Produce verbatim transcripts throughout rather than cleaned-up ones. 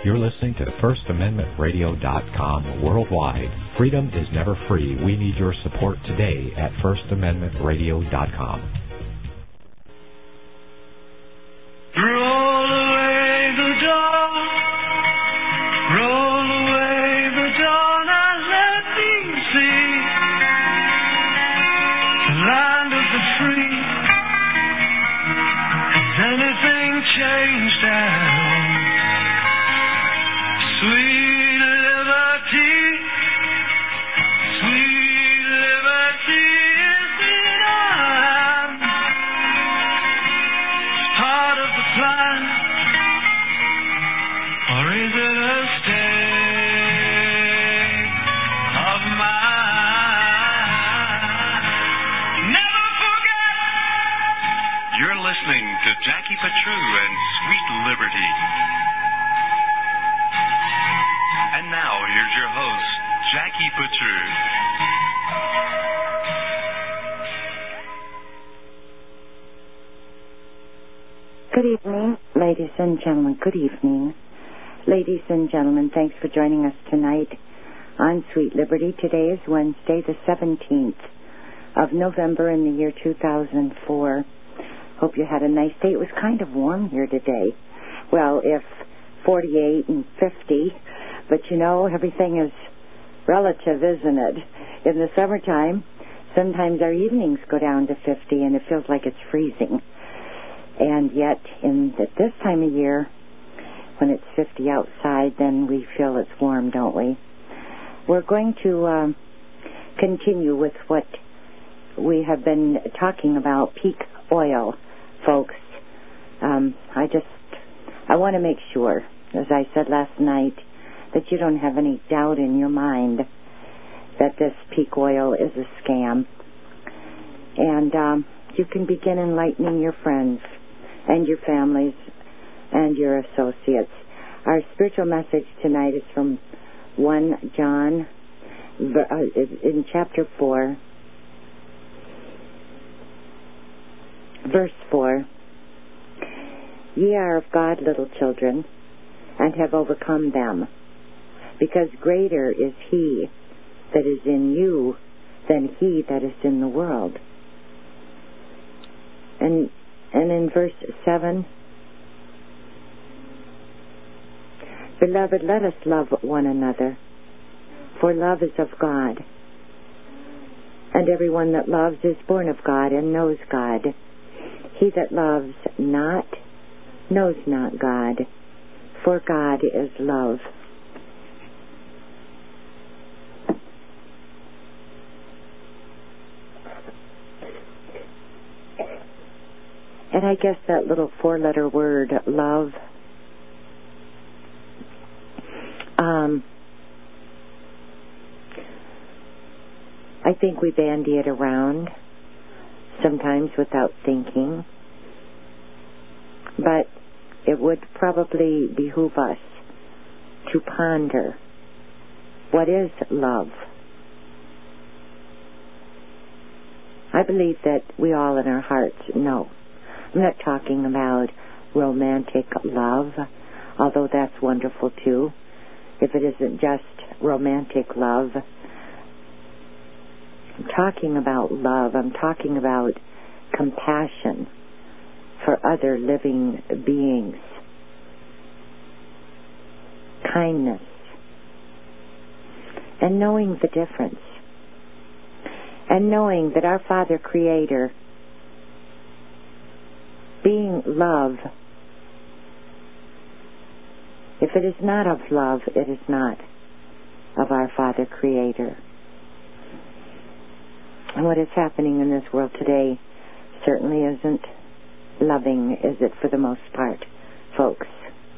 You're listening to First Amendment Radio dot com worldwide. Freedom is never free. We need your support today at First Amendment Radio dot com. Roll away the dawn, roll away the dawn and let me see the land of the free. Has anything changed at all? Sweet liberty, sweet liberty is in our land. Part of the plan, or is it a state of mind? Never forget. You're listening to Jackie Petru and Sweet Liberty. And now, here's your host, Jackie Petru. Good evening, ladies and gentlemen. Good evening. Ladies and gentlemen, thanks for joining us tonight on Sweet Liberty. Today is Wednesday, the seventeenth of November in the year two thousand four. Hope you had a nice day. It was kind of warm here today. Well, if forty-eight and fifty, but you know, everything is relative, isn't it? In the summertime, sometimes our evenings go down to fifty and it feels like it's freezing. And yet, in at this time of year, when it's fifty outside, then we feel it's warm, don't we? We're going to um, continue with what we have been talking about, peak oil, folks. Um, I just, I want to make sure, as I said last night, that you don't have any doubt in your mind that this peak oil is a scam. And um, you can begin enlightening your friends and your families and your associates. Our spiritual message tonight is from First John in chapter four, verse four. Ye are of God, little children, and have overcome them, because greater is he that is in you than he that is in the world. And and in verse seven, Beloved, let us love one another, for love is of God. And everyone that loves is born of God and knows God. He that loves not knows not God, for God is love. And I guess that little four-letter word, love, um, I think we bandy it around sometimes without thinking. But it would probably behoove us to ponder, what is love? I believe that we all in our hearts know. I'm not talking about romantic love, although that's wonderful too. If it isn't just romantic love, I'm talking about love. I'm talking about compassion for other living beings, kindness, and knowing the difference, and knowing that our Father Creator, being love, if it is not of love, it is not of our Father Creator. And what is happening in this world today certainly isn't loving, is it, for the most part, folks?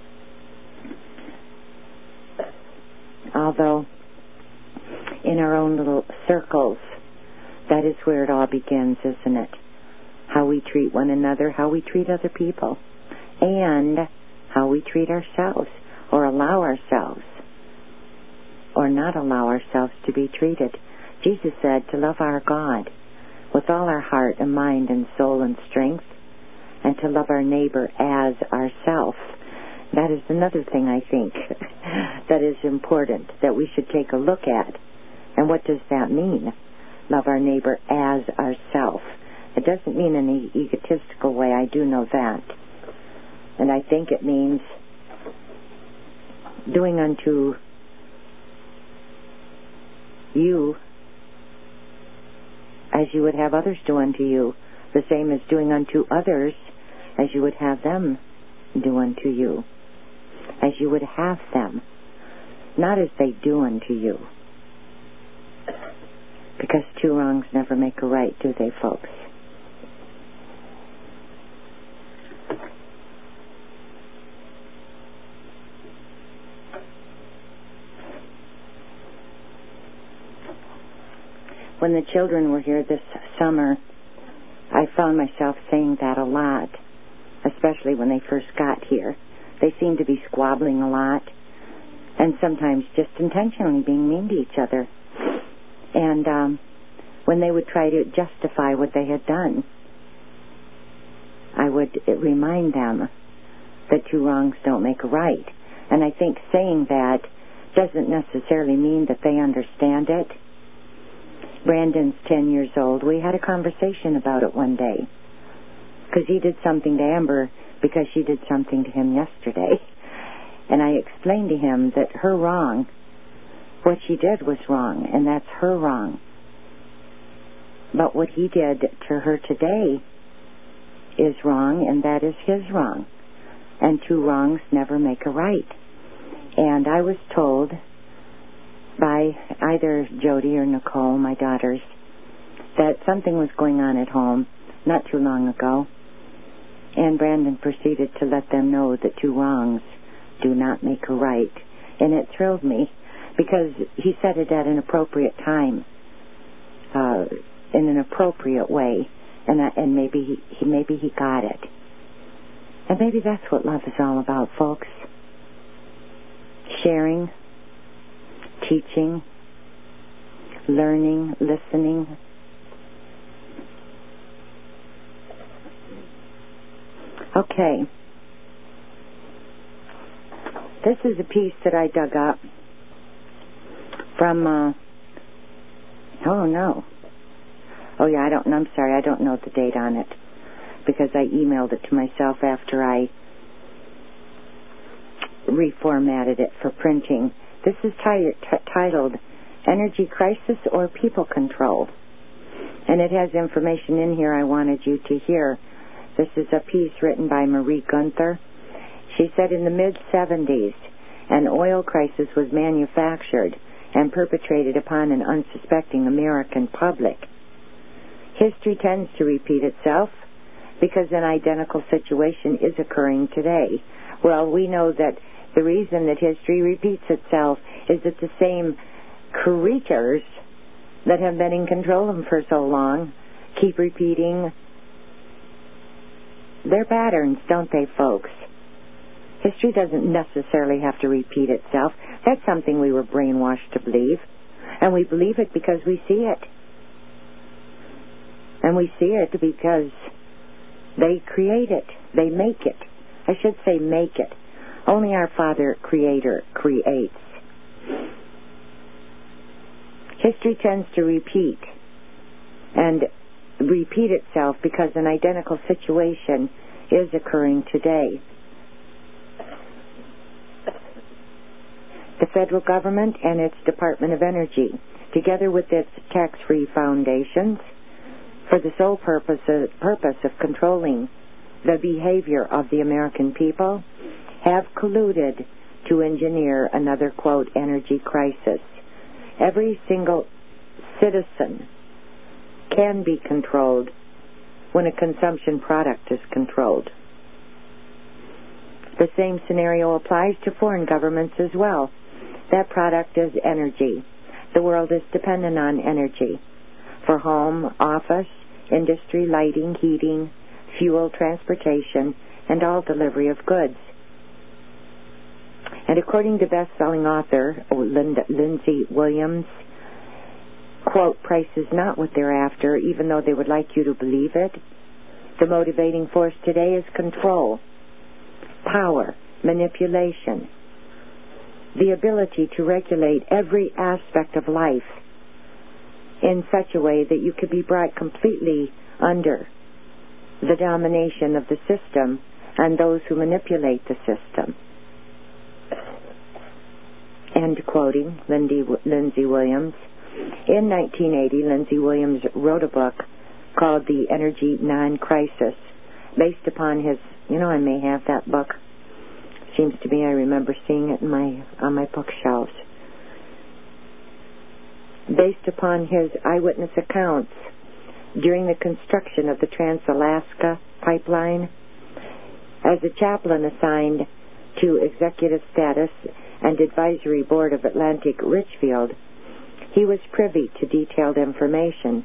Although, in our own little circles, that is where it all begins, isn't it? How we treat one another, how we treat other people, and how we treat ourselves, or allow ourselves, or not allow ourselves to be treated. Jesus said to love our God with all our heart and mind and soul and strength, and to love our neighbor as ourself. That is another thing I think that is important, that we should take a look at. And what does that mean? Love our neighbor as ourself. It doesn't mean in an egotistical way, I do know that. And I think it means doing unto you as you would have others do unto you, the same as doing unto others as you would have them do unto you, as you would have them, not as they do unto you. Because two wrongs never make a right, do they, folks? When the children were here this summer, I found myself saying that a lot, especially when they first got here. They seemed to be squabbling a lot, and sometimes just intentionally being mean to each other. And um, when they would try to justify what they had done, I would remind them that two wrongs don't make a right. And I think saying that doesn't necessarily mean that they understand it. Brandon's ten years old. We had a conversation about it one day, because he did something to Amber because she did something to him yesterday. And I explained to him that her wrong, what she did was wrong, and that's her wrong. But what he did to her today is wrong, and that is his wrong. And two wrongs never make a right. And I was told by either Jody or Nicole, my daughters, that something was going on at home not too long ago, and Brandon proceeded to let them know that two wrongs do not make a right. And it thrilled me, because he said it at an appropriate time, uh, in an appropriate way, and uh, and maybe he, he maybe he got it. And maybe that's what love is all about, folks. Sharing, teaching, learning, listening. Okay. This is a piece that I dug up from, uh, oh no. Oh yeah, I don't, I'm sorry, I don't know the date on it, because I emailed it to myself after I reformatted it for printing. This is t- t- titled Energy Crisis or People Control. And it has information in here I wanted you to hear. This is a piece written by Marie Gunther. She said in the mid-seventies, an oil crisis was manufactured and perpetrated upon an unsuspecting American public. History tends to repeat itself because an identical situation is occurring today. Well, we know that the reason that history repeats itself is that the same creatures that have been in control of them for so long keep repeating their patterns, don't they, folks? History doesn't necessarily have to repeat itself. That's something we were brainwashed to believe. And we believe it because we see it. And we see it because they create it. They make it. I should say make it. Only our Father Creator creates. History tends to repeat and repeat itself because an identical situation is occurring today. The federal government and its Department of Energy, together with its tax-free foundations, for the sole purpose of, purpose of controlling the behavior of the American people, have colluded to engineer another, quote, energy crisis. Every single citizen can be controlled when a consumption product is controlled. The same scenario applies to foreign governments as well. That product is energy. The world is dependent on energy for home, office, industry, lighting, heating, fuel, transportation, and all delivery of goods. And according to best-selling author Linda, Lindsay Williams, quote, price is not what they're after, even though they would like you to believe it. The motivating force today is control, power, manipulation, the ability to regulate every aspect of life in such a way that you could be brought completely under the domination of the system and those who manipulate the system. End quoting Lindy, Lindsay Williams. In nineteen eighty, Lindsay Williams wrote a book called The Energy Non-Crisis, based upon his, you know, I may have that book. Seems to me I remember seeing it in my on my bookshelves. Based upon his eyewitness accounts during the construction of the Trans-Alaska Pipeline, as a chaplain assigned to executive status and advisory board of Atlantic Richfield, he was privy to detailed information.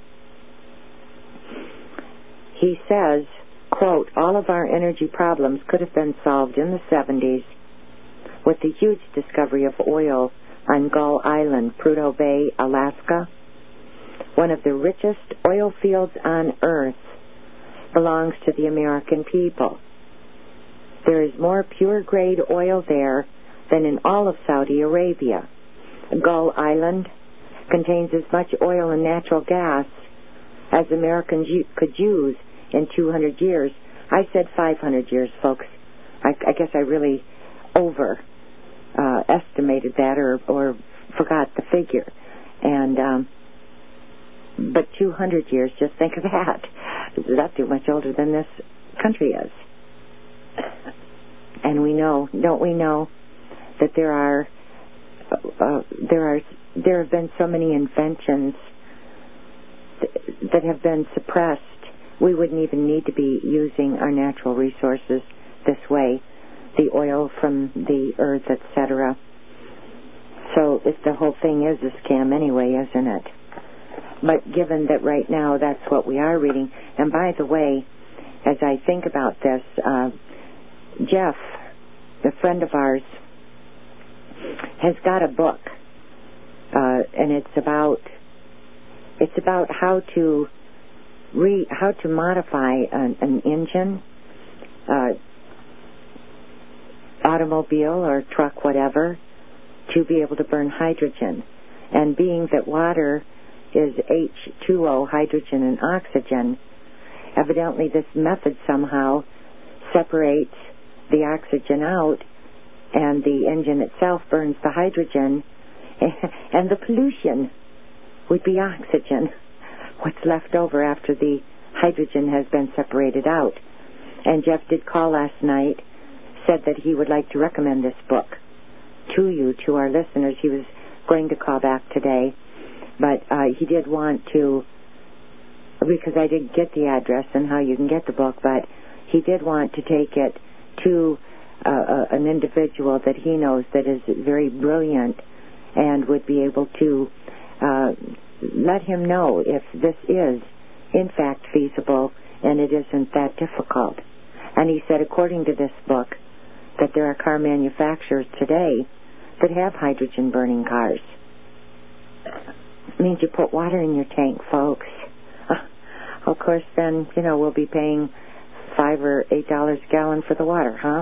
He says, quote, all of our energy problems could have been solved in the seventies with the huge discovery of oil on Gull Island, Prudhoe Bay, Alaska. One of the richest oil fields on Earth belongs to the American people. There is more pure-grade oil there than in all of Saudi Arabia. Gull Island contains as much oil and natural gas as Americans could use in two hundred years. I said five hundred years, folks. I, I guess I really over uh, estimated that or, or forgot the figure. And um, but two hundred years, just think of that. That's too much older than this country is. And we know, don't we know, that there are uh, there are there have been so many inventions th- that have been suppressed. We wouldn't even need to be using our natural resources this way, the oil from the earth, et cetera. So if the whole thing is a scam anyway, isn't it? But given that right now that's what we are reading, and by the way, as I think about this, uh, Jeff, a friend of ours, has got a book, uh, and it's about it's about how to re how to modify an, an engine, uh, automobile or truck, whatever, to be able to burn hydrogen. And being that water is H two O, hydrogen and oxygen, evidently this method somehow separates the oxygen out, and the engine itself burns the hydrogen, and the pollution would be oxygen, what's left over after the hydrogen has been separated out. And Jeff did call last night, said that he would like to recommend this book to you, to our listeners. He was going to call back today, but uh, he did want to, because I didn't get the address and how you can get the book, but he did want to take it to uh, uh, an individual that he knows that is very brilliant and would be able to uh, let him know if this is in fact feasible and it isn't that difficult. And he said, according to this book, that there are car manufacturers today that have hydrogen burning cars. It means you put water in your tank, folks. Uh, of course, then, you know, we'll be paying five or eight dollars a gallon for the water, huh?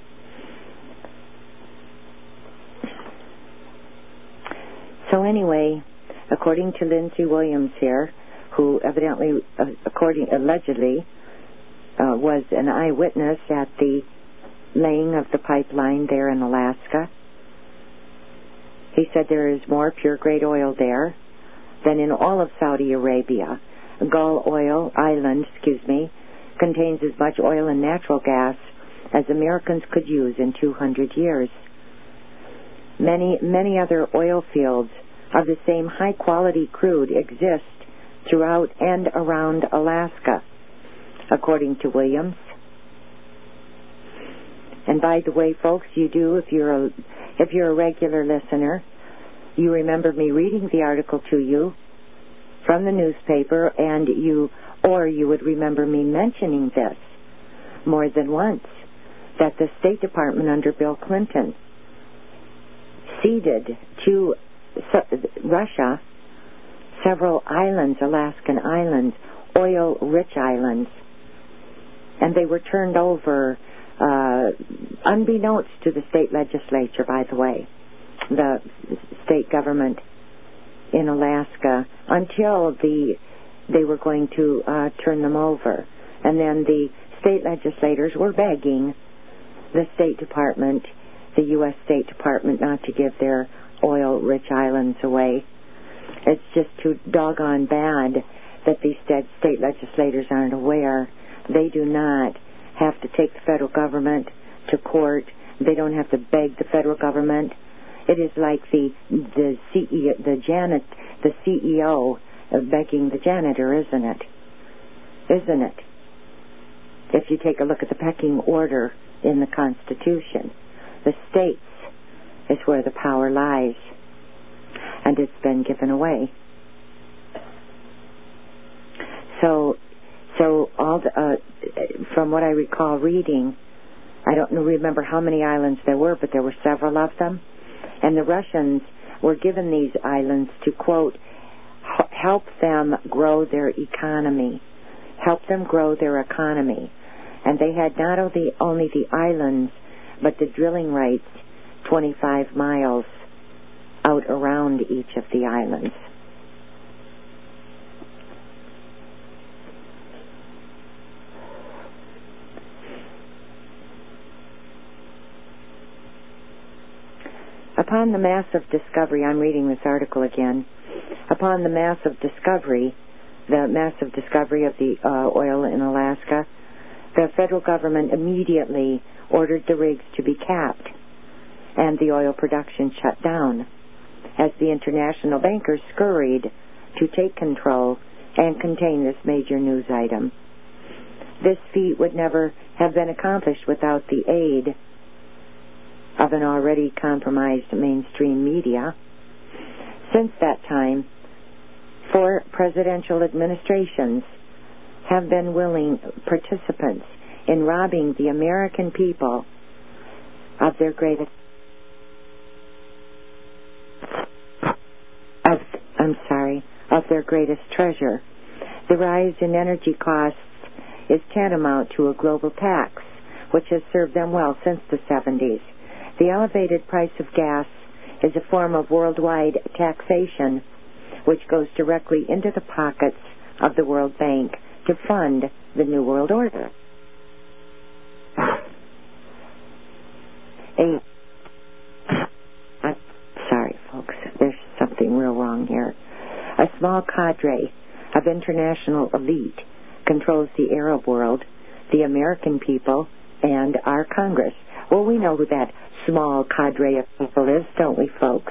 So anyway, according to Lindsay Williams here, who evidently, uh, according allegedly, uh, was an eyewitness at the laying of the pipeline there in Alaska, he said there is more pure-grade oil there than in all of Saudi Arabia. Gull Oil Island, excuse me, contains as much oil and natural gas as Americans could use in two hundred years. Many, many other oil fields of the same high-quality crude exist throughout and around Alaska, according to Williams. And by the way, folks, you do, if you're a, if you're a regular listener, you remember me reading the article to you from the newspaper, and you, or you would remember me mentioning this more than once, that the State Department under Bill Clinton ceded to Russia several islands, Alaskan islands, oil-rich islands, and they were turned over uh, unbeknownst to the state legislature, by the way, the state government in Alaska, until the they were going to uh, turn them over. And then the state legislators were begging the State Department, the U S State Department, not to give their oil-rich islands away. It's just too doggone bad that these state legislators aren't aware. They do not have to take the federal government to court. They don't have to beg the federal government. It is like the the C E O, the janet, the C E O begging the janitor, isn't it? Isn't it? If you take a look at the pecking order in the Constitution, the states is where the power lies, and it's been given away. So, so all the, uh, from what I recall reading, I don't remember how many islands there were, but there were several of them, and the Russians were given these islands to, quote, help them grow their economy, help them grow their economy. And they had not only, only the islands, but the drilling rights twenty-five miles out around each of the islands. Upon the massive discovery, I'm reading this article again, upon the massive discovery, the massive discovery of the uh, oil in Alaska, the federal government immediately ordered the rigs to be capped and the oil production shut down as the international bankers scurried to take control and contain this major news item. This feat would never have been accomplished without the aid of an already compromised mainstream media. Since that time, four presidential administrations have been willing participants in robbing the American people of their greatest of, I'm sorry, of their greatest treasure. The rise in energy costs is tantamount to a global tax, which has served them well since the seventies. The elevated price of gas is a form of worldwide taxation, which goes directly into the pockets of the World Bank to fund the New World Order. A, I'm sorry, folks. There's something real wrong here. A small cadre of international elite controls the Arab world, the American people, and our Congress. Well, we know who that small cadre of people is, don't we, folks?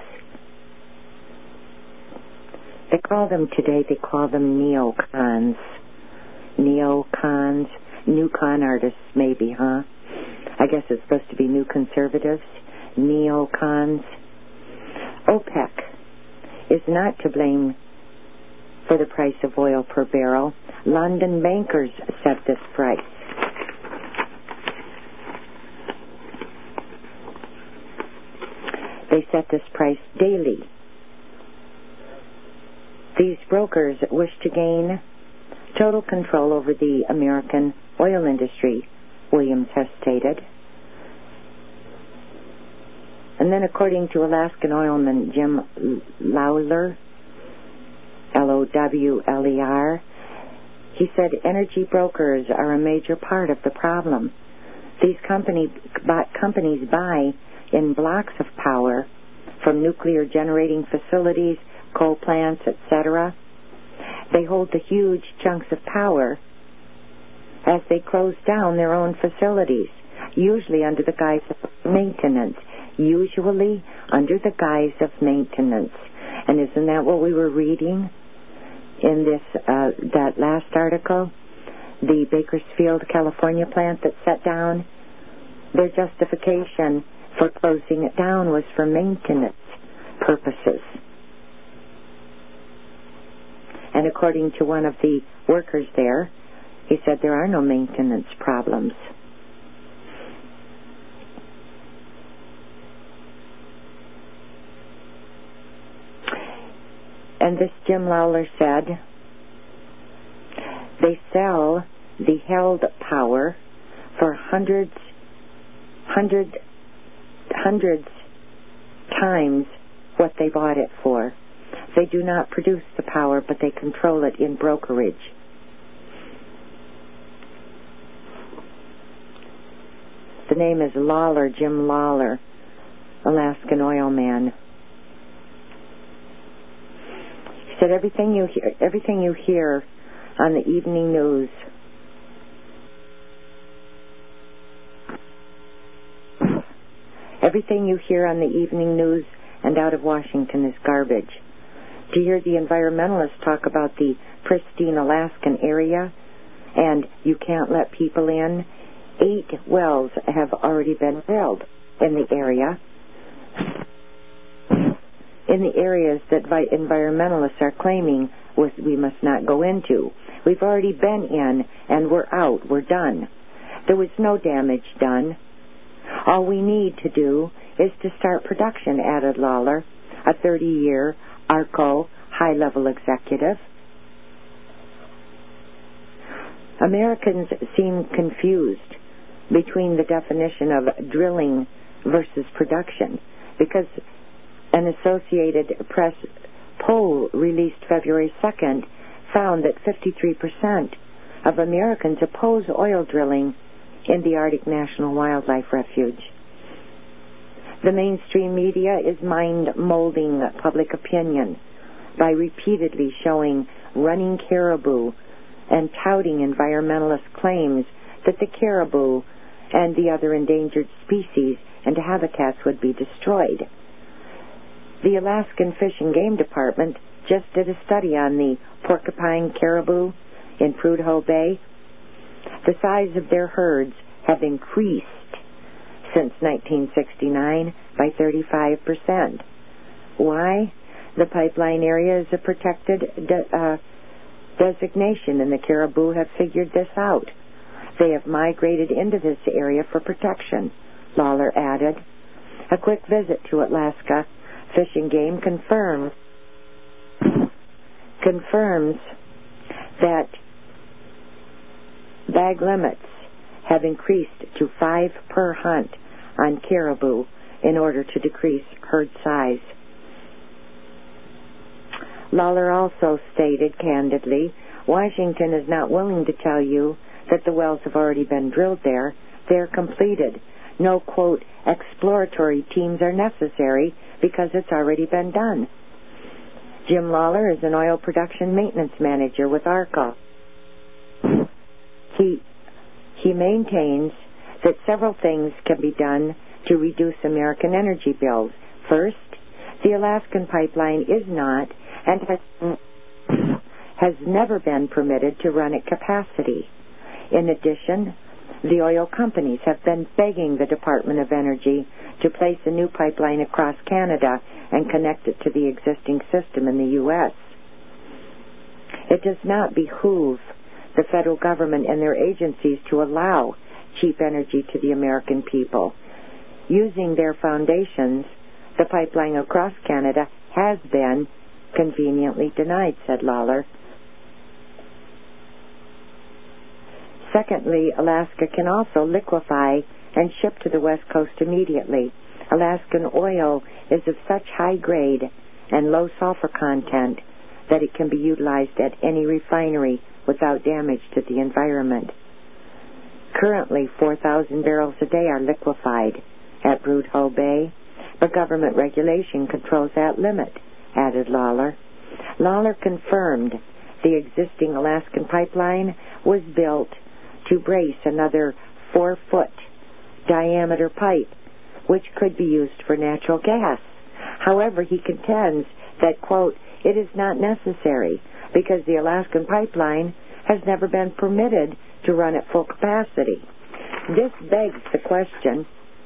They call them today, they call them neocons. Neocons, new con artists maybe, huh? I guess it's supposed to be new conservatives. Neocons. OPEC is not to blame for the price of oil per barrel. London bankers set this price. They set this price daily. These brokers wish to gain total control over the American oil industry, Williams has stated. And then according to Alaskan oilman Jim Lawler, L O W L E R, he said energy brokers are a major part of the problem. These company, companies buy in blocks of power from nuclear generating facilities, coal plants, et cetera. They hold the huge chunks of power as they close down their own facilities, usually under the guise of maintenance. Usually under the guise of maintenance. And isn't that what we were reading in this uh, that last article? The Bakersfield, California plant that shut down, their justification for closing it down was for maintenance purposes. And according to one of the workers there, he said there are no maintenance problems. And this Jim Lawler said, they sell the held power for hundreds hundred, hundreds times what they bought it for. They do not produce the power, but they control it in brokerage. The name is Lawler, Jim Lawler, Alaskan oil man. He said everything you hear, everything you hear on the evening news everything you hear on the evening news and out of Washington is garbage. To hear the environmentalists talk about the pristine Alaskan area and you can't let people in, eight wells have already been drilled in the area, in the areas that vi- environmentalists are claiming we must not go into. We've already been in and we're out. We're done. There was no damage done. All we need to do is to start production, added Lawler, a thirty-year ARCO high-level executive. Americans seem confused between the definition of drilling versus production because an Associated Press poll released February second found that fifty-three percent of Americans oppose oil drilling in the Arctic National Wildlife Refuge. The mainstream media is mind-molding public opinion by repeatedly showing running caribou and touting environmentalist claims that the caribou and the other endangered species and habitats would be destroyed. The Alaskan Fish and Game Department just did a study on the porcupine caribou in Prudhoe Bay. The size of their herds have increased since nineteen sixty-nine by thirty-five percent. Why? The pipeline area is a protected de- uh, designation, and the caribou have figured this out. They have migrated into this area for protection, Lawler added. A quick visit to Alaska Fish and Game confirms confirms that bag limits have increased to five per hunt on caribou in order to decrease herd size. Lawler also stated candidly, Washington is not willing to tell you that the wells have already been drilled there. They're completed. No, quote, exploratory teams are necessary because it's already been done. Jim Lawler is an oil production maintenance manager with ARCO. He, he maintains that several things can be done to reduce American energy bills. First, the Alaskan pipeline is not and has, has never been permitted to run at capacity. In addition, the oil companies have been begging the Department of Energy to place a new pipeline across Canada and connect it to the existing system in the U S It does not behoove the federal government and their agencies to allow cheap energy to the American people. Using their foundations, the pipeline across Canada has been conveniently denied, said Lawler. Secondly, Alaska can also liquefy and ship to the West Coast immediately. Alaskan oil is of such high grade and low sulfur content that it can be utilized at any refinery without damage to the environment. Currently, four thousand barrels a day are liquefied at Prudhoe Bay, but government regulation controls that limit, added Lawler. Lawler confirmed the existing Alaskan pipeline was built to brace another four-foot diameter pipe, which could be used for natural gas. However, he contends that, quote, it is not necessary because the Alaskan pipeline has never been permitted to run at full capacity. This begs the question,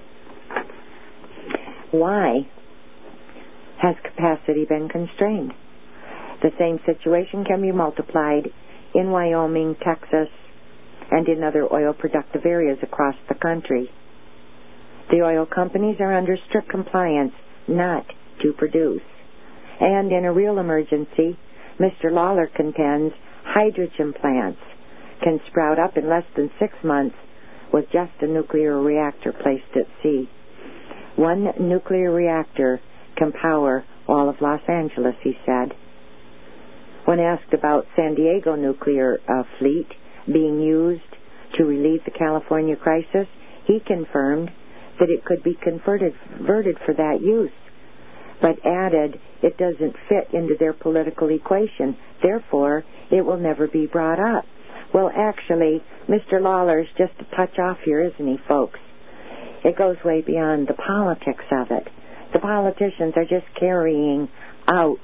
why has capacity been constrained? The same situation can be multiplied in Wyoming, Texas, and in other oil productive areas across the country. The oil companies are under strict compliance not to produce. And in a real emergency, Mister Lawler contends hydrogen plants can sprout up in less than six months with just a nuclear reactor placed at sea. One nuclear reactor can power all of Los Angeles, he said. When asked about San Diego nuclear uh, fleet being used to relieve the California crisis, he confirmed that it could be converted, converted for that use, but added it doesn't fit into their political equation. Therefore, it will never be brought up. Well, actually, Mister Lawler's just a touch off here, isn't he, folks? It goes way beyond the politics of it. The politicians are just carrying out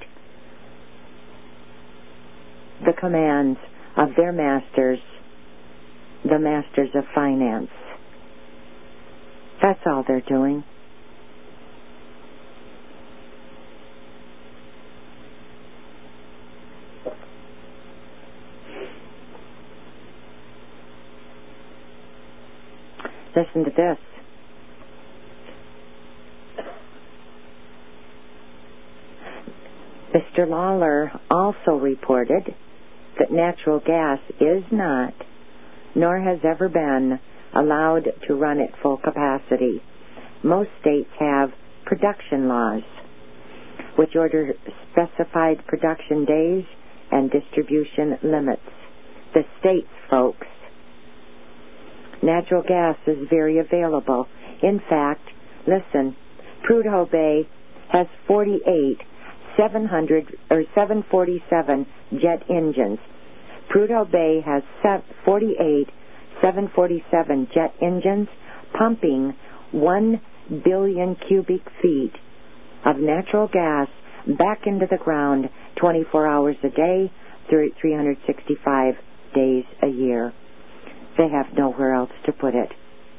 the commands of their masters, the masters of finance. That's all they're doing. Listen to this. Mister Lawler also reported that natural gas is not, nor has ever been, allowed to run at full capacity. Most states have production laws, which order specified production days and distribution limits. The states, folks. Natural gas is very available. In fact, listen, Prudhoe Bay has forty-eight seven hundred or seven forty-seven jet engines. Prudhoe Bay has forty-eight seven forty-seven jet engines pumping one billion cubic feet of natural gas back into the ground twenty-four hours a day, three hundred sixty-five days a year. They have nowhere else to put it.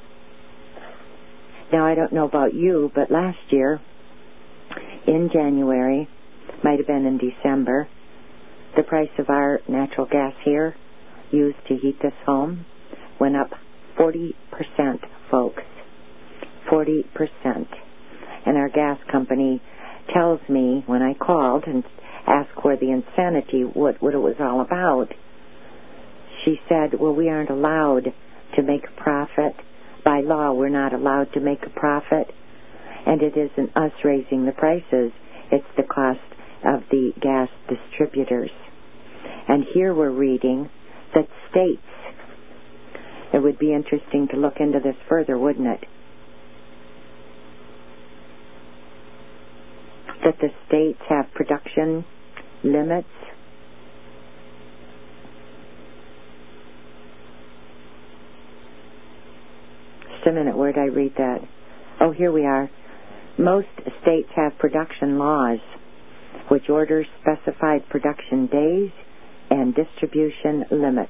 Now, I don't know about you, but last year, in January, might have been in December, the price of our natural gas here, used to heat this home, went up forty percent, folks. forty percent. And our gas company tells me when I called and asked where the insanity, what, what it was all about, she said, well, we aren't allowed to make a profit. By law, we're not allowed to make a profit. And it isn't us raising the prices. It's the cost of the gas distributors. And here we're reading that states, it would be interesting to look into this further, wouldn't it? That the states have production limits. Just a minute, where did I read that? Oh, here we are. Most states have production laws which order specified production days and distribution limits.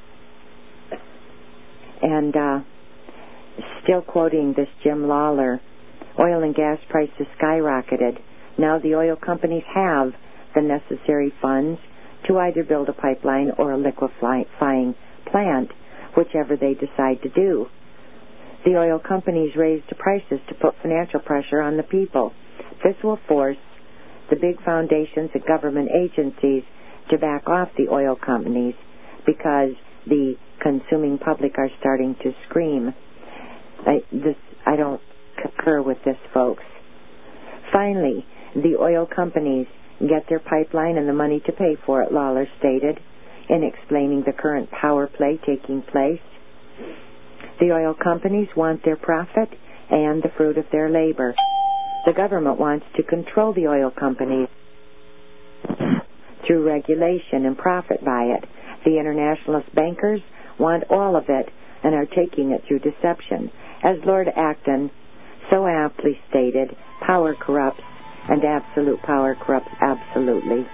And uh, still quoting this Jim Lawler, oil and gas prices skyrocketed. Now the oil companies have the necessary funds to either build a pipeline or a liquefying plant, whichever they decide to do. The oil companies raised the prices to put financial pressure on the people. This will force the big foundations and government agencies to back off the oil companies because the consuming public are starting to scream. I, this, I don't concur with this, folks. Finally, the oil companies get their pipeline and the money to pay for it, Lawler stated, in explaining the current power play taking place. The oil companies want their profit and the fruit of their labor. The government wants to control the oil companies through regulation and profit by it. The internationalist bankers want all of it and are taking it through deception. As Lord Acton so aptly stated, power corrupts and absolute power corrupts absolutely.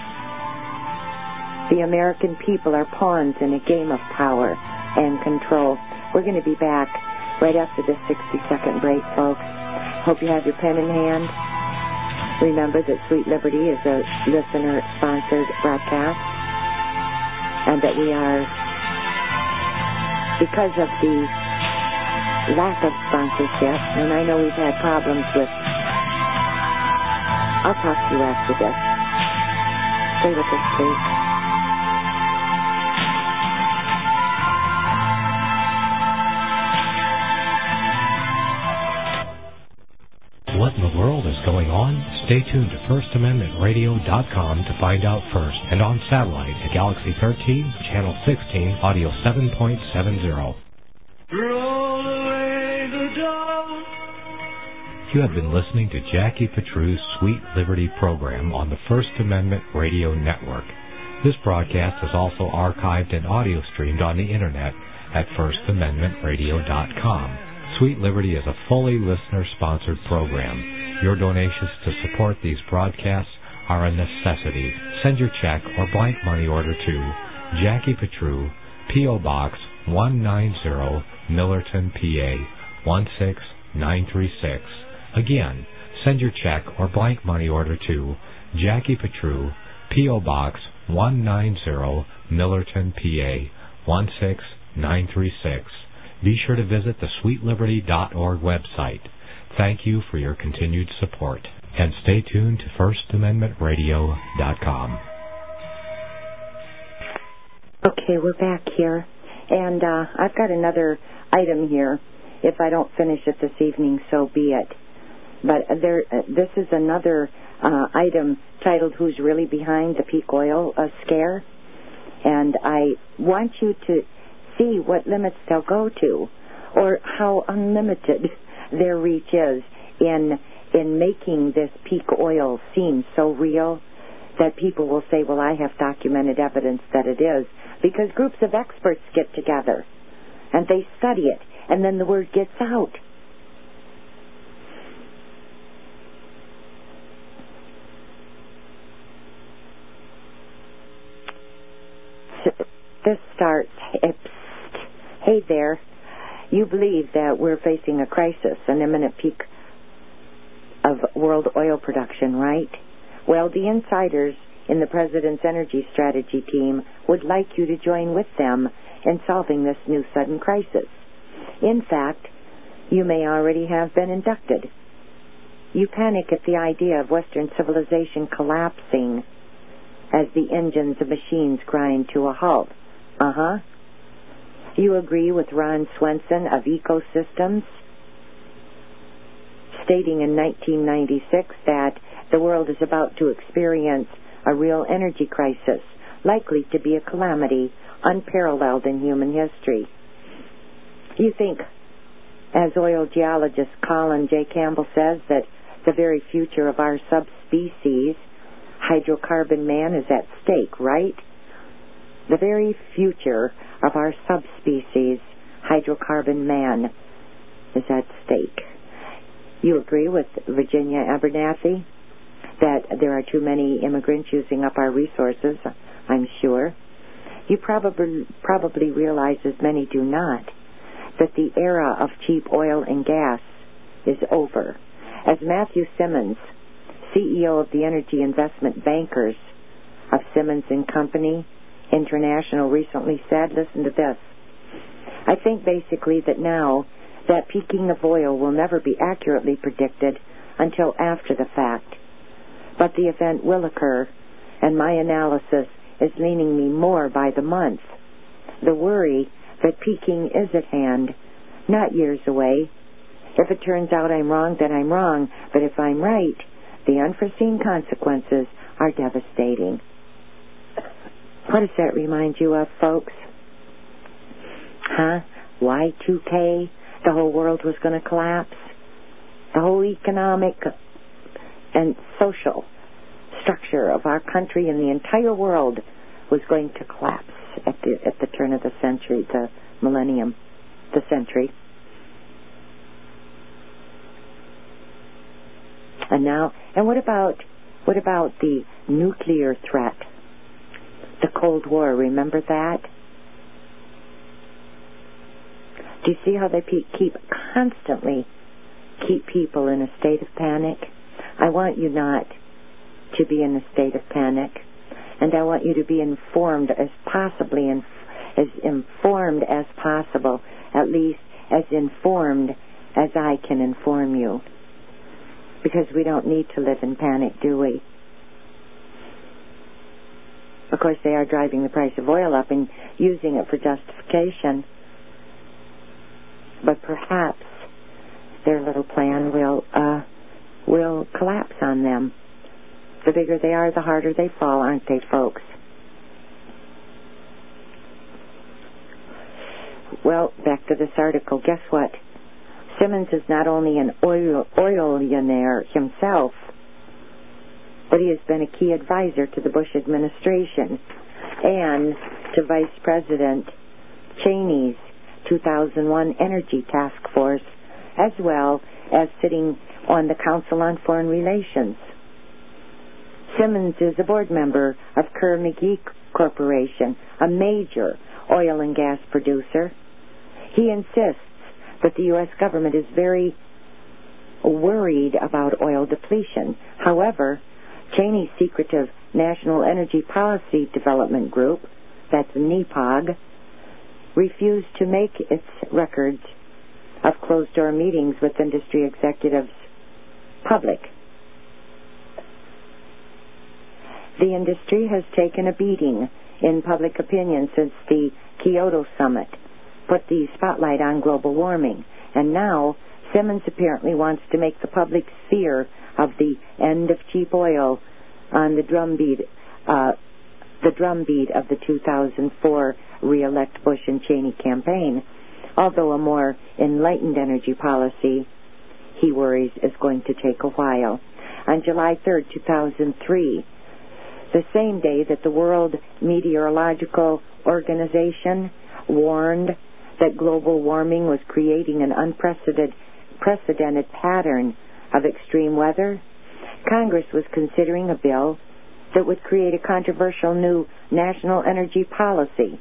The American people are pawns in a game of power and control. We're going to be back right after this sixty-second break, folks. Hope you have your pen in hand. Remember that Sweet Liberty is a listener-sponsored broadcast, and that we are, because of the lack of sponsorship, and I know we've had problems with... I'll talk to you after this. Stay with us, please. on, stay tuned to first amendment radio dot com to find out first, and on satellite at Galaxy thirteen, Channel sixteen, Audio seven point seven zero. Roll away the dawn. You have been listening to Jackie Petru's Sweet Liberty program on the First Amendment Radio Network. This broadcast is also archived and audio streamed on the Internet at first amendment radio dot com. Sweet Liberty is a fully listener-sponsored program. Your donations to support these broadcasts are a necessity. Send your check or blank money order to Jackie Petru, P O. Box one ninety, Millerton, P A one six nine three six. Again, send your check or blank money order to Jackie Petru, P O. Box one ninety, Millerton, P A one six nine three six. Be sure to visit the sweet liberty dot org website. Thank you for your continued support. And stay tuned to first amendment radio dot com. Okay, we're back here. And uh, I've got another item here. If I don't finish it this evening, so be it. But there, uh, this is another uh, item titled Who's Really Behind the Peak Oil uh, Scare? And I want you to see what limits they'll go to, or how unlimited their reach is in in making this peak oil seem so real that people will say, well, I have documented evidence that it is, because groups of experts get together and they study it, and then the word gets out. This starts, hey there, you believe that we're facing a crisis, an imminent peak of world oil production, right? Well, the insiders in the President's Energy Strategy team would like you to join with them in solving this new sudden crisis. In fact, you may already have been inducted. You panic at the idea of Western civilization collapsing as the engines of machines grind to a halt. Uh-huh. You agree with Ron Swenson of Ecosystems, stating in nineteen ninety-six that the world is about to experience a real energy crisis, likely to be a calamity unparalleled in human history. You think, as oil geologist Colin J. Campbell says, that the very future of our subspecies, hydrocarbon man, is at stake, right? The very future of our subspecies, hydrocarbon man, is at stake. You agree with Virginia Abernathy that there are too many immigrants using up our resources, I'm sure. You probably probably realize, as many do not, that the era of cheap oil and gas is over. As Matthew Simmons, C E O of the Energy Investment Bankers of Simmons and Company International, recently said, listen to this, I think basically that now that peaking of oil will never be accurately predicted until after the fact. But the event will occur, and my analysis is leaning me more by the month. The worry that peaking is at hand, not years away. If it turns out I'm wrong, then I'm wrong. But if I'm right, the unforeseen consequences are devastating. What does that remind you of, folks? Huh? Y two K? The whole world was going to collapse? The whole economic and social structure of our country and the entire world was going to collapse at the at the turn of the century, the millennium, the century. And now, and what about what about the nuclear threat? The Cold War, remember that? Do you see how they pe- keep constantly keep people in a state of panic? I want you not to be in a state of panic, and I want you to be informed as possibly in, as informed as possible, at least as informed as I can inform you, because we don't need to live in panic, do we? Of course, they are driving the price of oil up and using it for justification. But perhaps their little plan will uh, will collapse on them. The bigger they are, the harder they fall, aren't they, folks? Well, back to this article. Guess what? Simmons is not only an oil oilionaire himself, but he has been a key advisor to the Bush administration and to Vice President Cheney's two thousand one Energy Task Force, as well as sitting on the Council on Foreign Relations. Simmons is a board member of Kerr-McGee Corporation, a major oil and gas producer. He insists that the U S government is very worried about oil depletion. However, Cheney's secretive National Energy Policy Development Group, that's N E P O G, refused to make its records of closed-door meetings with industry executives public. The industry has taken a beating in public opinion since the Kyoto Summit put the spotlight on global warming, and now Simmons apparently wants to make the public fear of the end of cheap oil on the drumbeat, uh, the drumbeat of the two thousand four re-elect Bush and Cheney campaign, although a more enlightened energy policy, he worries, is going to take a while. On July third, two thousand three, the same day that the World Meteorological Organization warned that global warming was creating an unprecedented precedented pattern of extreme weather, Congress was considering a bill that would create a controversial new national energy policy.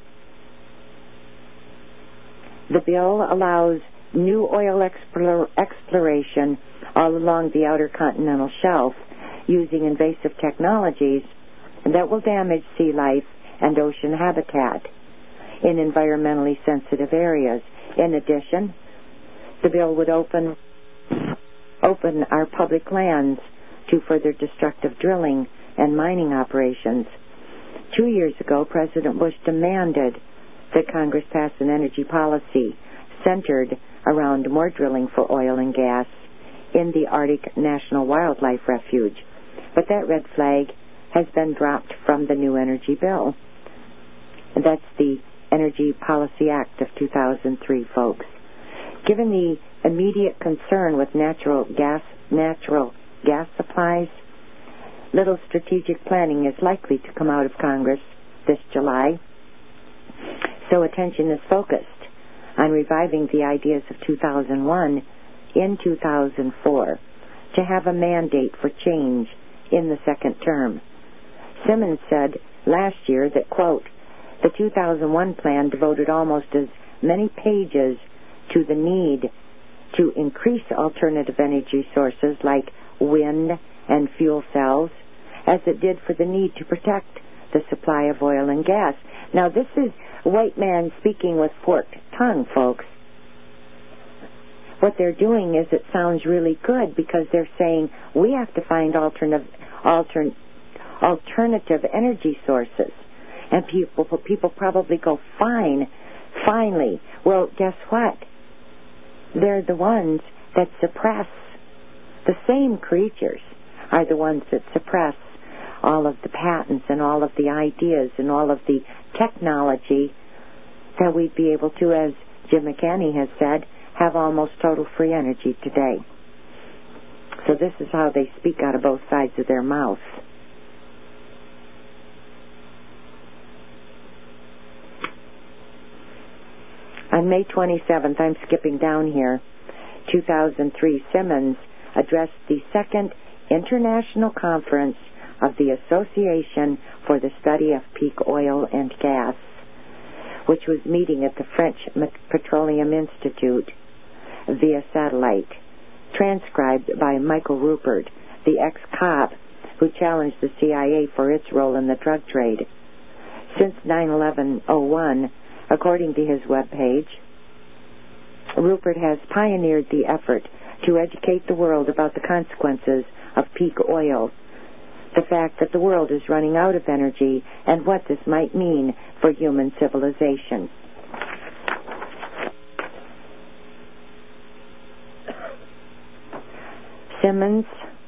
The bill allows new oil explore, exploration all along the outer continental shelf using invasive technologies that will damage sea life and ocean habitat in environmentally sensitive areas. In addition, the bill would open open our public lands to further destructive drilling and mining operations. Two years ago, President Bush demanded that Congress pass an energy policy centered around more drilling for oil and gas in the Arctic National Wildlife Refuge. But that red flag has been dropped from the new energy bill. And that's the Energy Policy Act of two thousand three, folks. Given the immediate concern with natural gas natural gas supplies, little strategic planning is likely to come out of Congress this July. So attention is focused on reviving the ideas of two thousand one in two thousand four to have a mandate for change in the second term. Simmons said last year that, quote, the two thousand one plan devoted almost as many pages to the need to increase alternative energy sources like wind and fuel cells as it did for the need to protect the supply of oil and gas. Now, this is white man speaking with forked tongue, folks. What they're doing is, it sounds really good because they're saying we have to find alternative altern, alternative energy sources. And people people probably go, fine, finally. Well, guess what? They're the ones that suppress. The same creatures are the ones that suppress all of the patents and all of the ideas and all of the technology that we'd be able to, as Jim McCanney has said, have almost total free energy today. So this is how they speak out of both sides of their mouth. On May twenty-seventh, I'm skipping down here, two thousand three, Simmons addressed the second International Conference of the Association for the Study of Peak Oil and Gas, which was meeting at the French Petroleum Institute via satellite, transcribed by Michael Rupert, the ex-cop who challenged the C I A for its role in the drug trade. Since nine eleven oh one, according to his webpage, Rupert has pioneered the effort to educate the world about the consequences of peak oil, the fact that the world is running out of energy, and what this might mean for human civilization. Simmons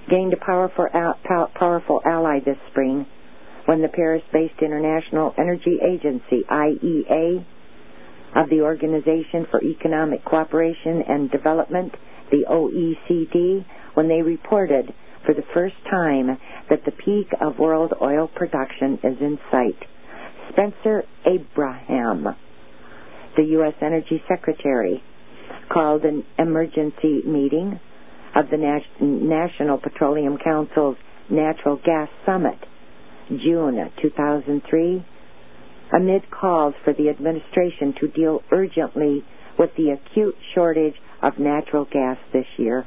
gained a powerful, powerful ally this spring when the Paris-based International Energy Agency, I E A, of the Organization for Economic Cooperation and Development, the O E C D, when they reported for the first time that the peak of world oil production is in sight. Spencer Abraham, the U S Energy Secretary, called an emergency meeting of the Nas- National Petroleum Council's Natural Gas Summit, June two thousand three, amid calls for the administration to deal urgently with the acute shortage of natural gas this year.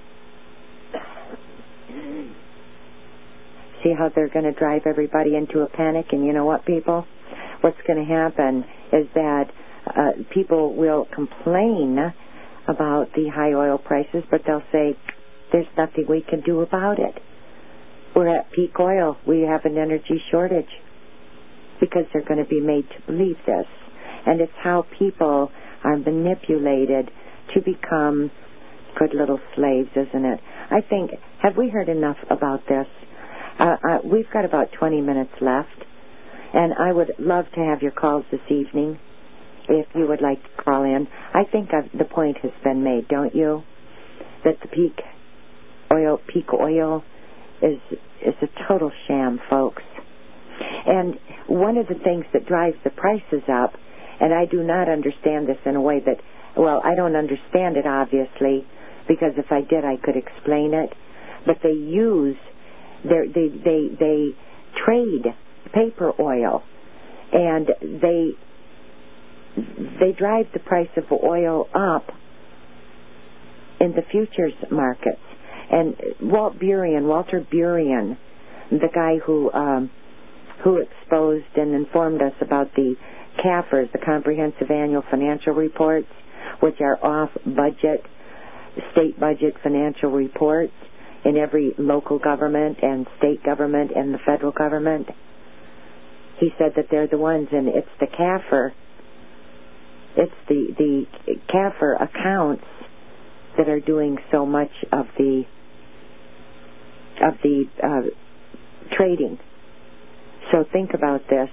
See how they're going to drive everybody into a panic? And you know what, people? What's going to happen is that uh, people will complain about the high oil prices, but they'll say, there's nothing we can do about it. We're at peak oil. We have an energy shortage. Because they're going to be made to believe this. And it's how people are manipulated to become good little slaves, isn't it? I think, have we heard enough about this? Uh, uh, we've got about twenty minutes left, and I would love to have your calls this evening if you would like to call in. I think I've, the point has been made, don't you? That the peak oil, peak oil is is a total sham, folks. And one of the things that drives the prices up, and I do not understand this in a way that, well, I don't understand it, obviously, because if I did, I could explain it. But they use, they they they trade paper oil, and they they drive the price of oil up in the futures markets. And Walt Burian, Walter Burian, the guy who um, who exposed and informed us about the C A F Rs, the Comprehensive Annual Financial Reports, which are off-budget, state budget financial reports in every local government and state government and the federal government. He said that they're the ones, and it's the C A F R, it's the, the C A F R accounts that are doing so much of the of the uh, trading. So think about this.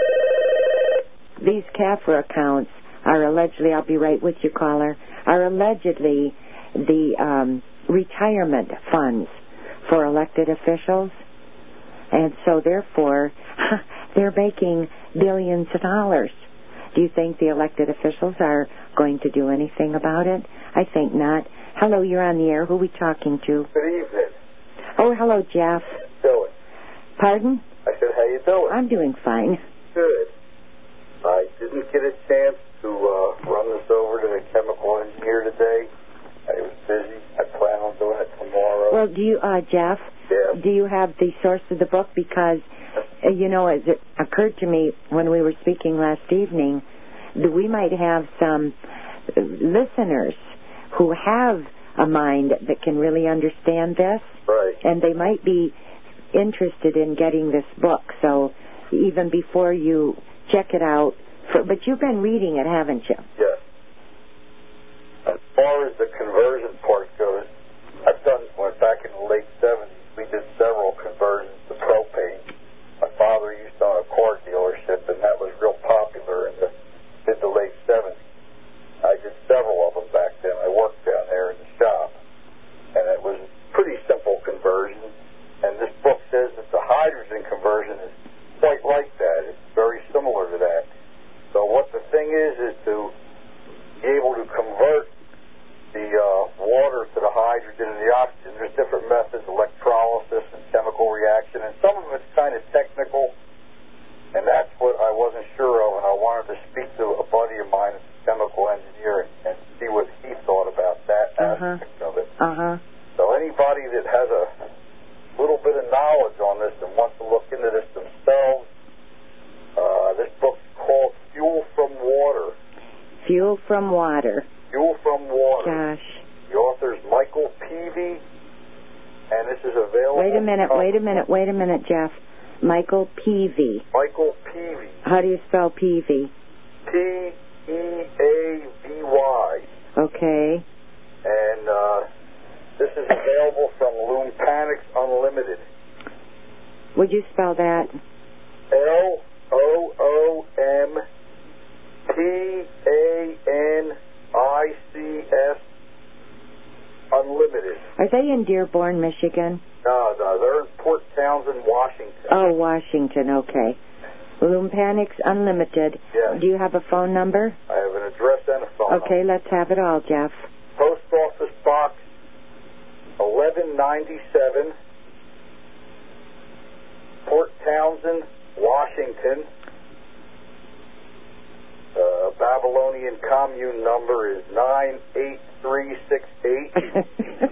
These C A F R accounts are allegedly, I'll be right with you, caller, are allegedly the um, retirement funds for elected officials. And so therefore, they're making billions of dollars. Do you think the elected officials are going to do anything about it? I think not. Hello, you're on the air. Who are we talking to? Good evening. Oh, hello, Jeff. How you doing? Pardon? I said, how you doing? I'm doing fine. Good. I didn't get a chance to uh, run this over to the chemical engineer today. I was busy. I plan on doing it tomorrow. Well, do you, uh, Jeff? Yeah. Do you have the source of the book? Because, uh, you know, as it occurred to me when we were speaking last evening, that we might have some listeners who have a mind that can really understand this. Right. And they might be interested in getting this book. So even before you check it out, for, but you've been reading it, haven't you? Yes. As far as the conversion part goes, I've done, well, back in the late seventies, we did several conversions to propane. My father used to own a car dealership, and that was real popular in the mid to late seventies. I did several of them back then. I worked down there in the shop, and it was a pretty simple conversion. And this book says that the hydrogen conversion is quite like that. It's very similar to that. So what the thing is, is to be able to convert the uh, water to the hydrogen and the oxygen. There's different methods, electrolysis and chemical reaction, and some of it's kind of technical, and that's what I wasn't sure of, and I wanted to speak to a buddy of mine, a chemical engineer, and, and see what he thought about that Uh-huh. aspect of it. Uh-huh. So anybody that has a little bit of knowledge on this and wants to look into this themselves, uh, this book's called Fuel from Water. Fuel from Water. Fuel from Water. Gosh. The author's Michael Peavy, and this is available... Wait a minute, wait a minute, wait a minute, Jeff. Michael Peavy. Michael Peavy. How do you spell Peavy? P E A V Y. Okay. And uh, This is available from Lumpanics Unlimited. Would you spell that? L O O M P A N I C S Unlimited. Are they in Dearborn, Michigan? No, no, they're in Port Townsend, Washington. Oh, Washington, okay. Lumpanics Unlimited. Yes. Do you have a phone number? I have an address and a phone number. Okay, let's have it all, Jeff. Post Office Box eleven ninety-seven, Port Townsend, Washington. Uh, Babylonian commune number is nine eight three six eight.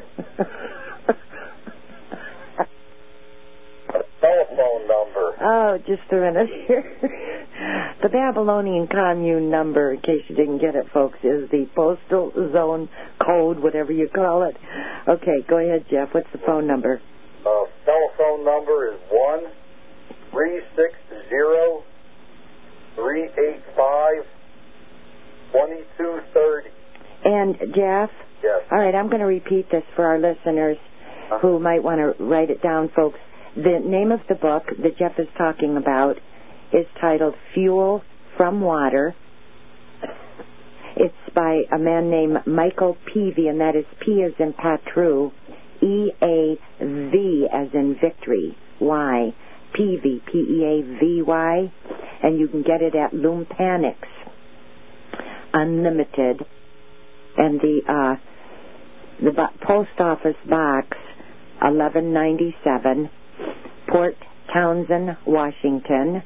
Telephone number. Oh, just a minute here. The Babylonian commune number, in case you didn't get it, folks, is the postal zone code, whatever you call it. Okay, go ahead, Jeff. What's the phone number? Uh, telephone number is one three six zero three eight five twenty two thirty. And Jeff? Yes. All right, I'm going to repeat this for our listeners who might want to write it down, folks. The name of the book that Jeff is talking about is titled Fuel from Water. It's by a man named Michael Peavy, and that is P as in Patru, E A V as in victory, Y, Peavy, P E A V Y, and you can get it at Lumpanics Unlimited, and the uh, the bo- post office box eleven ninety-seven, Port Townsend, Washington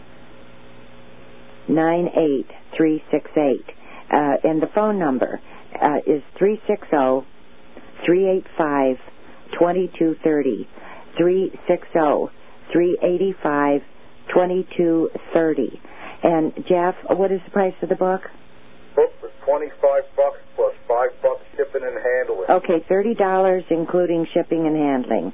nine eight three six eight, uh, and the phone number uh, is three six zero three eight five two two three zero, three six zero three eight five two two three zero. And Jeff, what is the price of the book? Book was twenty-five bucks plus five bucks shipping and handling. Okay, thirty dollars including shipping and handling.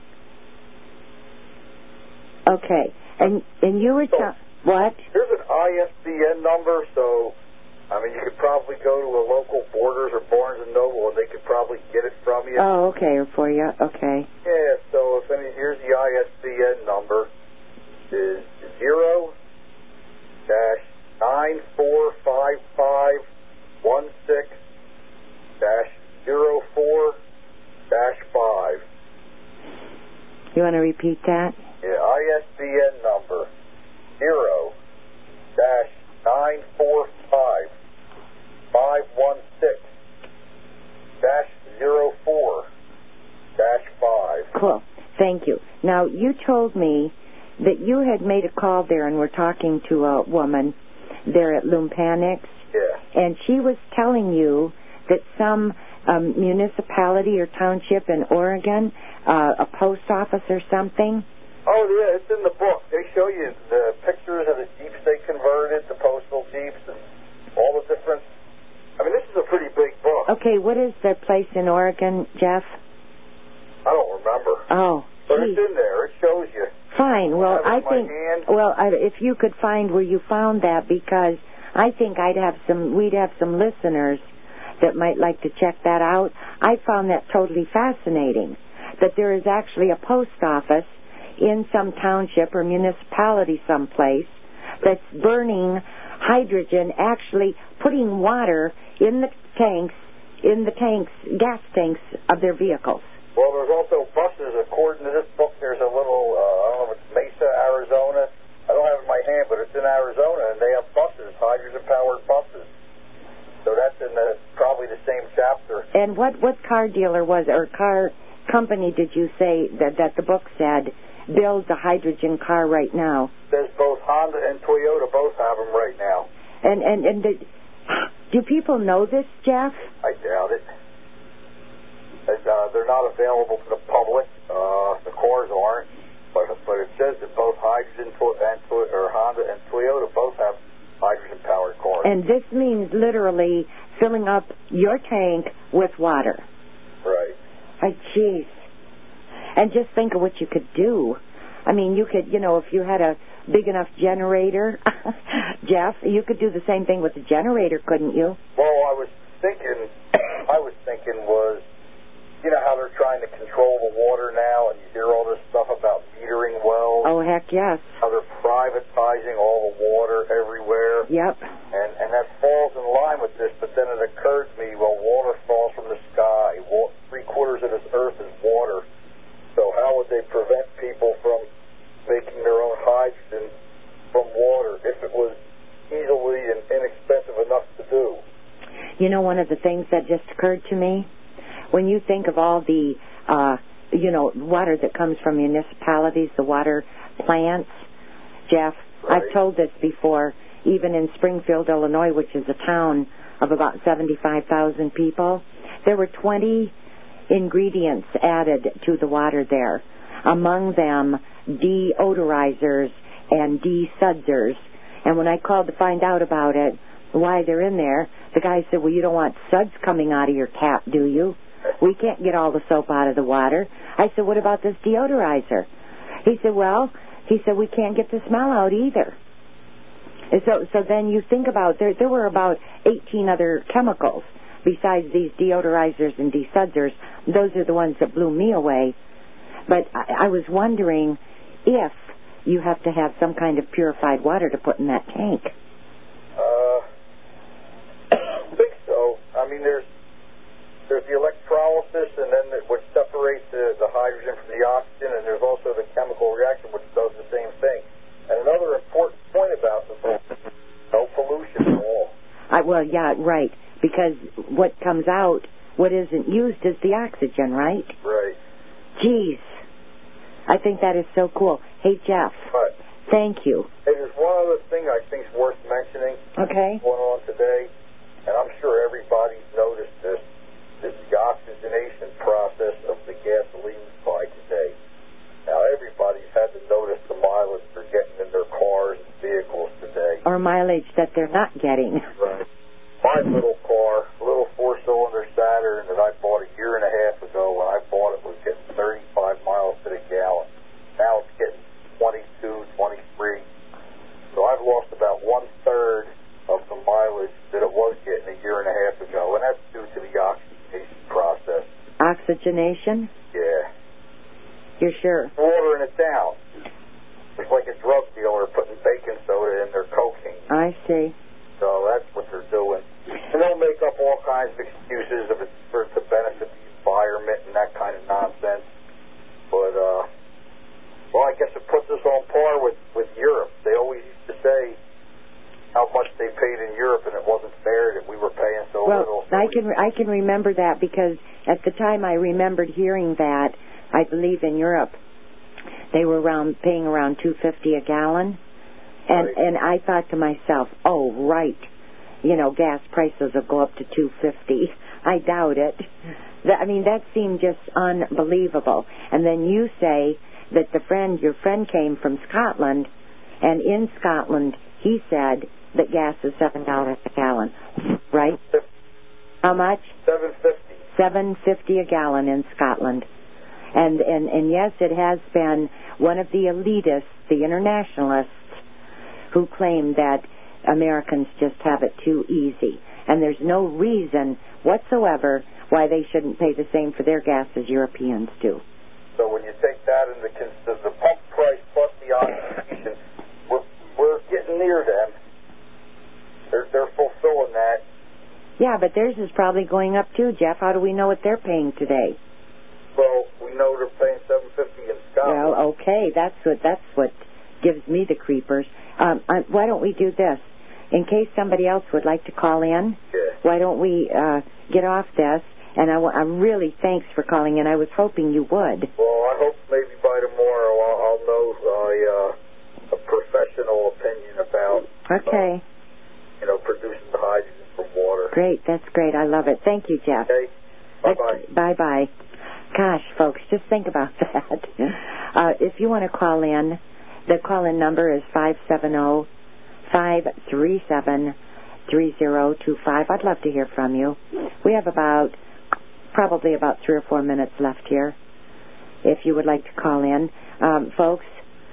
Okay, and and you were ta- what? Here's an I S B N number, so I mean you could probably go to a local Borders or Barnes and Noble, and they could probably get it from you. Oh, okay, for you. Okay. Yeah. So if any, here's the I S B N number is zero dash nine four five five one six dash zero four dash five. You want to repeat that? Yeah, I S B N number zero dash nine four five five one six dash zero four dash five. Cool. Thank you. Now you told me that you had made a call there and were talking to a woman there at Lumpanics. Yeah. And she was telling you that some um, municipality or township in Oregon, uh, a post office or something. Oh, yeah, it's in the book. They show you the pictures of the Jeeps they converted, the postal Jeeps, and all the different... I mean, this is a pretty big book. Okay, what is the place in Oregon, Jeff? I don't remember. Oh, But geez. it's in there. It shows you. Fine. Well, I I have it in think... my hand. Well, I, if you could find where you found that, because I think I'd have some... We'd have some listeners that might like to check that out. I found that totally fascinating, that there is actually a post office in some township or municipality someplace that's burning hydrogen, actually putting water in the tanks, in the tanks, gas tanks of their vehicles. Well, there's also buses. According to this book, there's a little, uh, I don't know if it's Mesa, Arizona. I don't have it in my hand, but it's in Arizona, and they have buses, hydrogen-powered buses. So that's in the probably the same chapter. And what, what car dealer was, or car company did you say that, that the book said builds a hydrogen car right now? There's both Honda and Toyota both have them right now. And and and the, do people know this, Jeff? I doubt it. And, uh, they're not available to the public. Uh, the cars aren't, but but it says that both hydrogen and or Honda and Toyota both have hydrogen-powered cars. And this means literally filling up your tank with water. Right. Like, jeez. And just think of what you could do. I mean, you could, you know, if you had a big enough generator, Jeff, you could do the same thing with the generator, couldn't you? Well, I was thinking, I was thinking was you know how they're trying to control the water now, and you hear all this stuff about metering wells. Oh, heck yes. How they're privatizing all the water everywhere. Yep. And and that falls in line with this, but then it occurred to me, well, water falls from the sky. Well, three quarters of this earth is water. So how would they prevent people from making their own hydrogen from water if it was easily and inexpensive enough to do? You know, one of the things that just occurred to me, when you think of all the, uh, you know, water that comes from municipalities, the water plants, Jeff, right. I've told this before, even in Springfield, Illinois, which is a town of about seventy-five thousand people, there were twenty ingredients added to the water there. Among them, deodorizers and desudsers. And when I called to find out about it, why they're in there, the guy said, well, you don't want suds coming out of your tap, do you? We can't get all the soap out of the water. I said, what about this deodorizer? He said, well, he said, we can't get the smell out either. And so so then you think about, there there were about eighteen other chemicals besides these deodorizers and desudsers. Those are the ones that blew me away. But I, I was wondering if you have to have some kind of purified water to put in that tank. Uh, I think so. I mean, there's there's the electrolysis, and then the, which separates the, the hydrogen from the oxygen, and there's also the chemical reaction, which does the same thing. And another important point about this is no pollution at all. I, well, yeah, right. Because what comes out, what isn't used is the oxygen, right? Right. Jeez. I think that is so cool. Hey, Jeff. What? Thank you. Hey, there's one other thing I think is worth mentioning. Okay. Going on today, and I'm sure everybody's noticed this, is the oxygenation process of the gasoline supply today. Now, everybody's had to notice the mileage they're getting in their cars and vehicles today. Or mileage that they're not getting. Right. My little car, little four-cylinder Saturn that I bought a year and a half ago, when I bought it, was getting thirty-five miles to the gallon. Now it's getting twenty-two, twenty-three. So I've lost about one-third of the mileage that it was getting a year and a half ago, and that's due to the oxygenation process. Oxygenation? Yeah. You're sure? Watering it down. It's like a drug dealer putting baking soda in their cocaine. I see. So that's what they're doing. And they'll make up all kinds of excuses if it's for to benefit the environment and that kind of nonsense. But, uh, well, I guess it puts us on par with, with Europe. They always used to say how much they paid in Europe, and it wasn't fair that we were paying so well, little. Well, I can I can remember that because at the time I remembered hearing that. I believe in Europe they were around paying around two fifty a gallon, and right. and I thought to myself, oh right, you know, gas prices will go up to two fifty. I doubt it. That, I mean, that seemed just unbelievable. And then you say that the friend, your friend, came from Scotland, and in Scotland he said that gas is seven dollars a gallon, right? How much? Seven fifty. Seven fifty a gallon in Scotland. And, and, and yes, it has been one of the elitists, the internationalists, who claim that Americans just have it too easy. And there's no reason whatsoever why they shouldn't pay the same for their gas as Europeans do. So when you take that into consideration, the pump price plus the oxygenation, we're, we're getting near them. They're, they're fulfilling that. Yeah, but theirs is probably going up too, Jeff. How do we know what they're paying today? Well, we know they're paying seven fifty in Scotland. Well, okay, that's what that's what gives me the creepers. Um, uh, why don't we do this? In case somebody else would like to call in, yeah. why don't we uh, get off this? And I, w- I'm really thanks for calling in. I was hoping you would. Well, I hope maybe by tomorrow I'll, I'll know a, uh, a professional opinion about okay. Uh, you know, producing the hydrogen from water. Great, that's great. I love it. Thank you, Jeff. Okay. Bye-bye. Bye-bye. Gosh, folks, just think about that. Uh, if you want to call in, the call-in number is five seven zero, five three seven, three zero two five. I'd love to hear from you. We have about, probably about three or four minutes left here, if you would like to call in. Um, folks,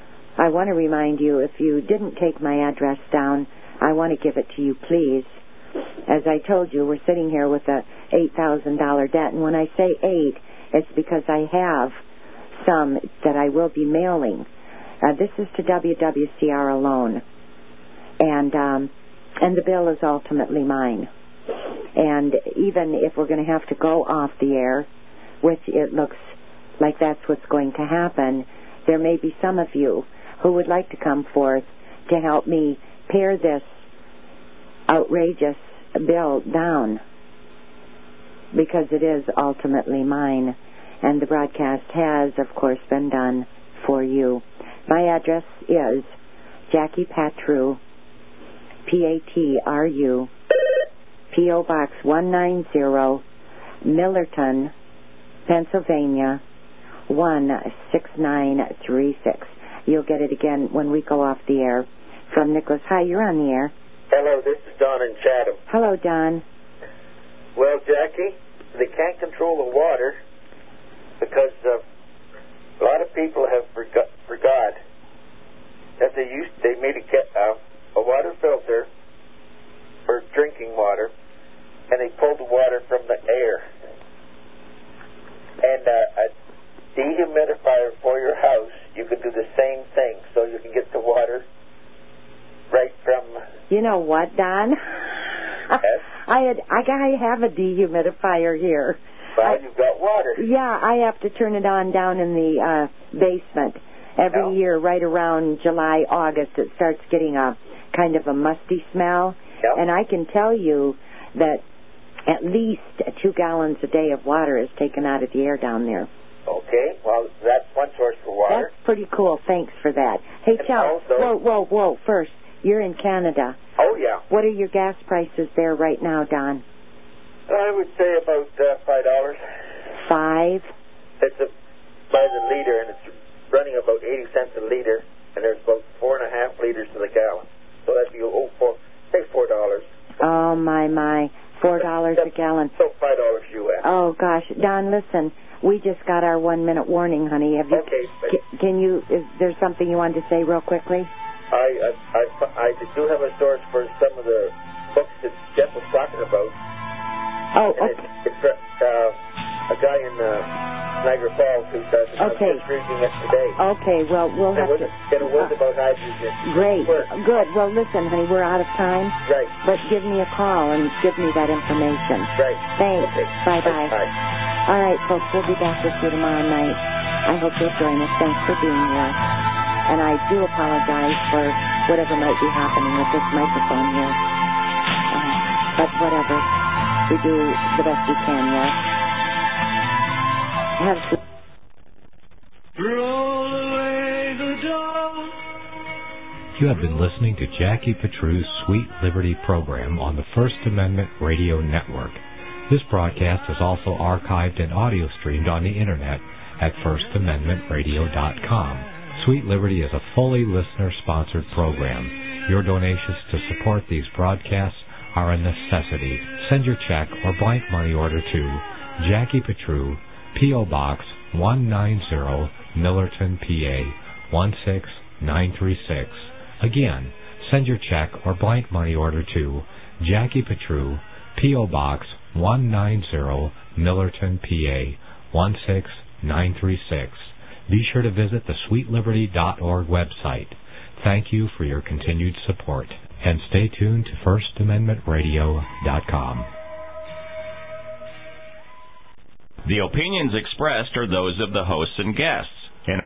I want to remind you, if you didn't take my address down, I want to give it to you, please. As I told you, we're sitting here with a eight thousand dollars debt, and when I say eight, It's because I have some that I will be mailing. Uh, this is to W W C R alone. And, um, and the bill is ultimately mine. And even if we're going to have to go off the air, which it looks like that's what's going to happen, there may be some of you who would like to come forth to help me pare this outrageous bill down, because it is ultimately mine, and the broadcast has, of course, been done for you. My address is Jackie Patru, P A T R U, P O Box one ninety, Millerton, Pennsylvania, one six nine three six. You'll get it again when we go off the air. From Nicholas. Hi, you're on the air. Hello, this is Don in Chatham. Hello, Don. Well, Jackie, they can't control the water because uh, a lot of people have forgot, forgot that they used they made a, uh, a water filter for drinking water, and they pulled the water from the air. And uh, a dehumidifier for your house, you could do the same thing, so you can get the water right from... You know what, Don? Yes? I had I I have a dehumidifier here. Well, I, you've got water. Yeah, I have to turn it on down in the uh, basement. Every No. year, right around July, August, it starts getting a kind of a musty smell. No. And I can tell you that at least two gallons a day of water is taken out of the air down there. Okay, well, that's one source for water. That's pretty cool. Thanks for that. Hey, And tell, also- whoa, whoa, whoa, first, you're in Canada. Oh, yeah. What are your gas prices there right now, Don? I would say about uh, five dollars. Five? It's a, by the liter, and it's running about eighty cents a liter, and there's about four and a half liters to the gallon. So that'd be, oh, four, say four dollars. Oh, my, my. Four dollars a gallon. So five dollars U S. Oh, gosh. Don, listen, we just got our one-minute warning, honey. Have you, Okay. c- can you, is there something you wanted to say real quickly? I, I, I, I do have a source for some of the books that Jeff was talking about. Oh, And okay. it's, it's uh, a guy in uh, Niagara Falls who does it. Okay. I was just reading it today. Okay, well, we'll And have it was, to... and it was about hydrogen. Great. Work. Good. Well, listen, honey, we're out of time. Right. But give me a call and give me that information. Right. Thanks. Okay. Bye-bye. Bye. All right, folks, we'll be back with you tomorrow night. I hope you'll join us. Thanks for being here. And I do apologize for whatever might be happening with this microphone here. Uh, but whatever. We do the best we can, yes? Have a Roll away the dawn. You have been listening to Jackie Petru's Sweet Liberty program on the First Amendment Radio Network. This broadcast is also archived and audio streamed on the Internet at first amendment radio dot com. Sweet Liberty is a fully listener-sponsored program. Your donations to support these broadcasts are a necessity. Send your check or blank money order to Jackie Petru, P O Box one ninety, Millerton, P A one six nine three six. Again, send your check or blank money order to Jackie Petru, P O Box one ninety, Millerton, P A one six nine three six. Be sure to visit the sweet liberty dot org website. Thank you for your continued support, and stay tuned to first amendment radio dot com. The opinions expressed are those of the hosts and guests